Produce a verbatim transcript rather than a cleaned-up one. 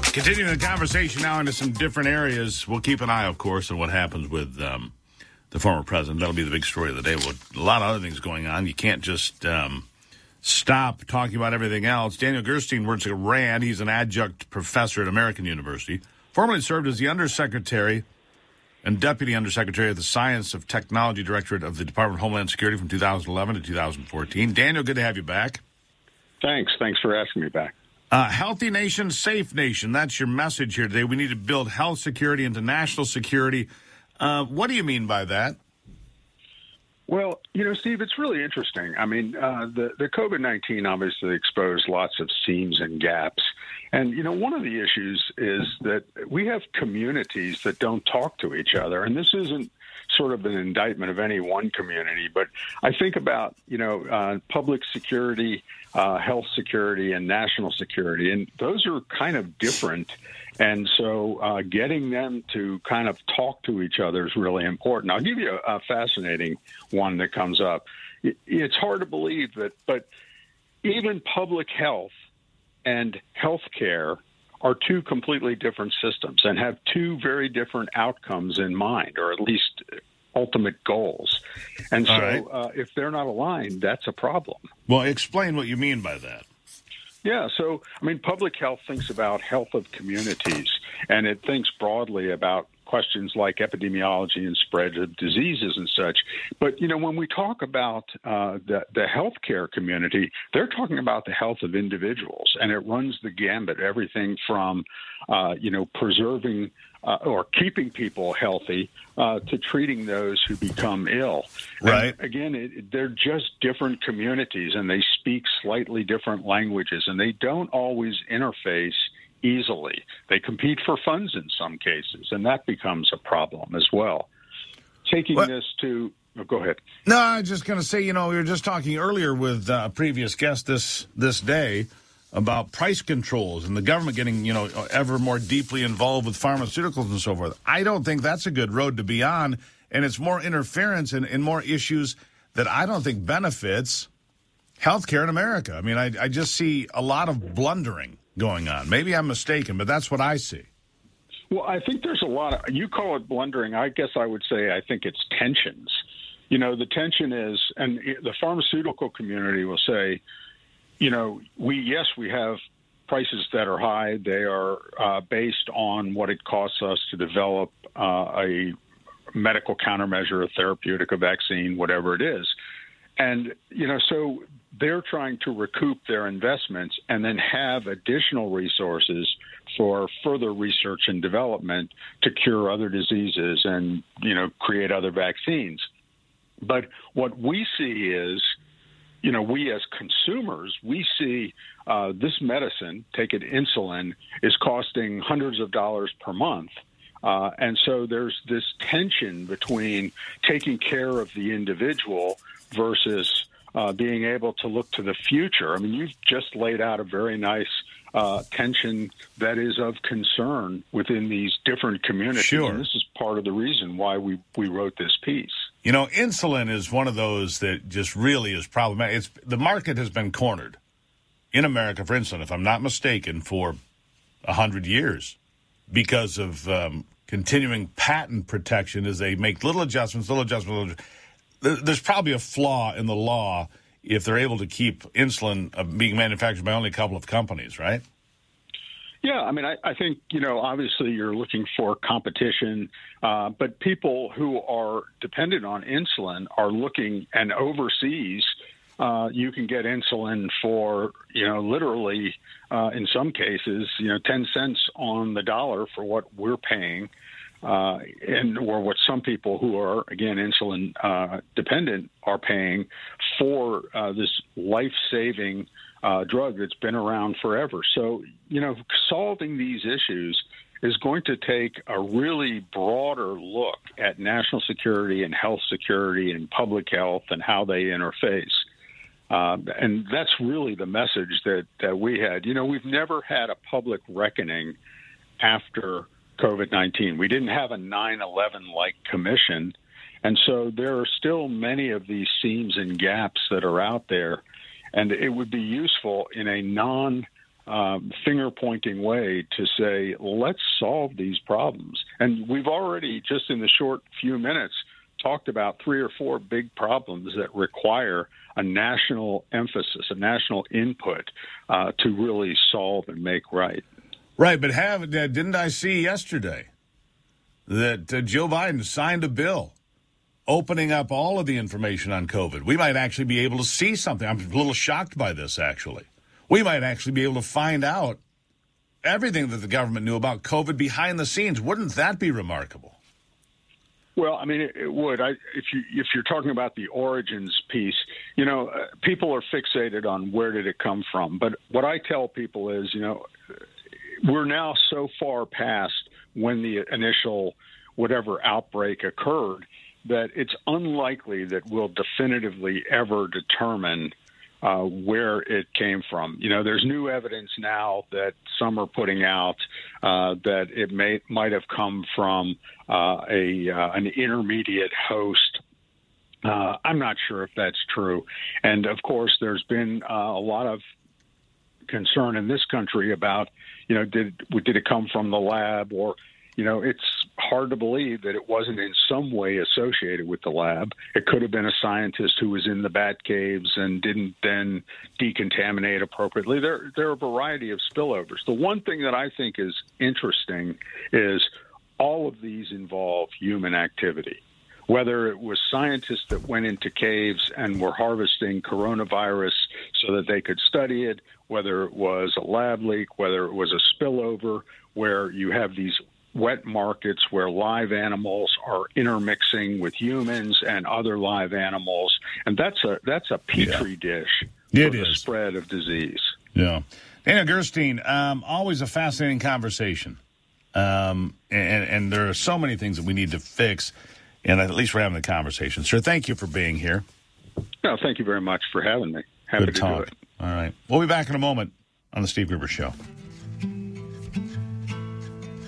Continuing the conversation now into some different areas. We'll keep an eye, of course, on what happens with um, the former president. That'll be the big story of the day. With a lot of other things going on, you can't just um, stop talking about everything else. Daniel Gerstein works at RAND. He's an adjunct professor at American University. Formerly served as the undersecretary and deputy undersecretary of the Science of Technology Directorate of the Department of Homeland Security from two thousand eleven to two thousand fourteen. Daniel, good to have you back. Thanks. Thanks for asking me back. Uh, healthy nation, safe nation. That's your message here today. We need to build health security into national security. Uh, what do you mean by that? Well, you know, Steve, it's really interesting. I mean, uh, the, the COVID nineteen obviously exposed lots of seams and gaps. And, you know, one of the issues is that we have communities that don't talk to each other. And this isn't sort of an indictment of any one community, but I think about, you know, uh, public security, uh, health security, and national security. And those are kind of different. And so uh, getting them to kind of talk to each other is really important. I'll give you a, a fascinating one that comes up. It, it's hard to believe that, but even public health and health care are two completely different systems and have two very different outcomes in mind, or at least ultimate goals. And so right. uh, if they're not aligned, that's a problem. Well, explain what you mean by that. Yeah, so, I mean, public health thinks about health of communities, and it thinks broadly about questions like epidemiology and spread of diseases and such. But, you know, when we talk about uh, the, the healthcare community, they're talking about the health of individuals, and it runs the gambit, everything from, uh, you know, preserving uh, or keeping people healthy uh, to treating those who become ill. Right. And again, it, they're just different communities, and they speak slightly different languages, and they don't always interface easily. They compete for funds in some cases, and that becomes a problem as well. Taking what? this to oh, go ahead. No, I was just going to say, you know, we were just talking earlier with uh, a previous guest this this day about price controls and the government getting, you know, ever more deeply involved with pharmaceuticals and so forth. I don't think that's a good road to be on, and it's more interference and, and more issues that I don't think benefits healthcare in America. I mean, I, I just see a lot of blundering going on. Maybe I'm mistaken, but that's what I see. Well, I think there's a lot of, you call it blundering. I guess I would say I think it's tensions. You know, the tension is, and the pharmaceutical community will say, you know, we, yes, we have prices that are high. They are uh, based on what it costs us to develop uh, a medical countermeasure, a therapeutic, a vaccine, whatever it is. And, you know, so they're trying to recoup their investments and then have additional resources for further research and development to cure other diseases and, you know, create other vaccines. But what we see is, you know, we as consumers, we see uh, this medicine, take it insulin, is costing hundreds of dollars per month. Uh, and so there's this tension between taking care of the individual versus uh, being able to look to the future. I mean, you've just laid out a very nice uh, tension that is of concern within these different communities. Sure. And this is part of the reason why we, we wrote this piece. You know, insulin is one of those that just really is problematic. It's, the market has been cornered in America for insulin, if I'm not mistaken, for one hundred years because of um, continuing patent protection as they make little adjustments, little adjustments. Little, there's probably a flaw in the law if they're able to keep insulin uh, being manufactured by only a couple of companies, right? Yeah, I mean, I, I think, you know, obviously you're looking for competition, uh, but people who are dependent on insulin are looking, and overseas, uh, you can get insulin for, you know, literally, uh, in some cases, you know, ten cents on the dollar for what we're paying, uh, and or what some people who are, again, insulin uh, dependent are paying for uh, this life-saving Uh, drug that's been around forever. So, you know, solving these issues is going to take a really broader look at national security and health security and public health and how they interface. Uh, and that's really the message that, that we had. You know, we've never had a public reckoning after COVID nineteen. We didn't have a nine eleven-like commission. And so there are still many of these seams and gaps that are out there. And it would be useful in a non um, finger-pointing way to say, let's solve these problems. And we've already, just in the short few minutes, talked about three or four big problems that require a national emphasis, a national input uh, to really solve and make right. Right, but have, uh, didn't I see yesterday that uh, Joe Biden signed a bill opening up all of the information on COVID? We might actually be able to see something. I'm a little shocked by this, actually. We might actually be able to find out everything that the government knew about COVID behind the scenes. Wouldn't that be remarkable? Well, I mean, it, it would. I, if you if you're talking about the origins piece, you know, uh, people are fixated on where did it come from. But what I tell people is, you know, we're now so far past when the initial whatever outbreak occurred that it's unlikely that we'll definitively ever determine uh, where it came from. You know, there's new evidence now that some are putting out uh, that it may might have come from uh, a uh, an intermediate host. Uh, I'm not sure if that's true. And, of course, there's been uh, a lot of concern in this country about, you know, did did it come from the lab or, you know, it's hard to believe that it wasn't in some way associated with the lab. It could have been a scientist who was in the bat caves and didn't then decontaminate appropriately. There, there are a variety of spillovers. The one thing that I think is interesting is all of these involve human activity. Whether it was scientists that went into caves and were harvesting coronavirus so that they could study it, whether it was a lab leak, whether it was a spillover where you have these wet markets where live animals are intermixing with humans and other live animals, and that's a that's a petri yeah. dish for it the is. spread of disease. Yeah, Daniel Gerstein, um, always a fascinating conversation, um, and, and there are so many things that we need to fix, and at least we're having the conversation. Sir, thank you for being here. No, thank you very much for having me. Happy Good to talk. do it. All right, we'll be back in a moment on the Steve Gruber Show.